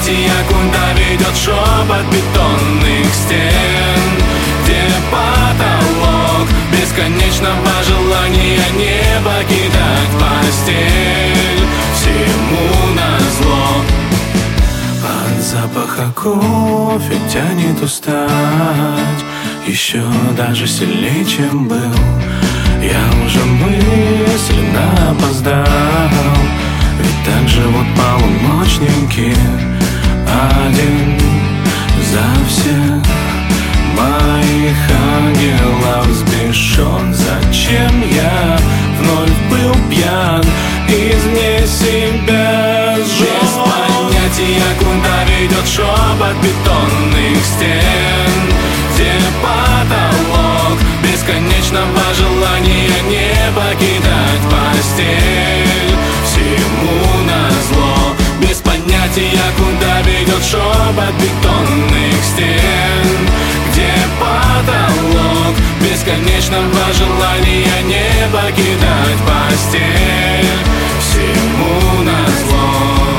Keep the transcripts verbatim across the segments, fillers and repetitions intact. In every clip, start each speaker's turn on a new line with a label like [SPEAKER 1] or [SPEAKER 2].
[SPEAKER 1] понятия, куда ведет шепот бетонных стен, где потолок бесконечного желания не покидать постель. Всему назло от запаха кофе тянет устать еще даже сильнее, чем был. Я уже мысленно опоздал, ведь так живут полуночники. Один за всех моих ангелов взбешен. Зачем я вновь был пьян, извне себя сжег? Без понятия, куда ведет шепот бетонных стен, где потолок бесконечного желания не покидать постель. Всему назло, без понятия, куда ведет шепот бетонных стен, где потолок бесконечного желания не покидать постель. Всему назло,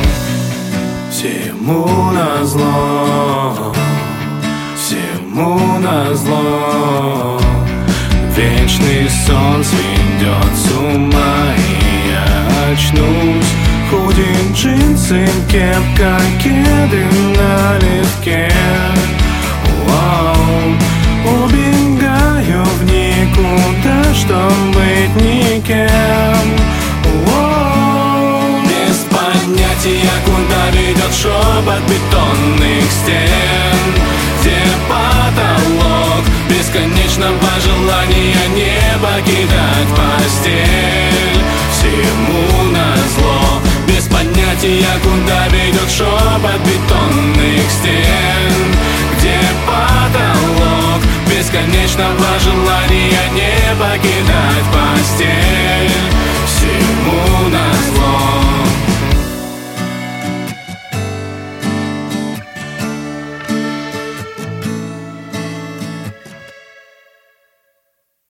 [SPEAKER 1] всему назло, всему назло. Вечный сон сведет с ума, и я очнусь. Худи, джинсы, кепка, кеды налегке. Вау, убегаю в никуда, чтоб быть никем. Вау. Без понятия, куда ведет шепот бетонных стен, где потолок бесконечного желания не покидать постель. Всему назло, без понятия, куда ведет шепот бетонных стен, где потолок бесконечного желания не покидать постель.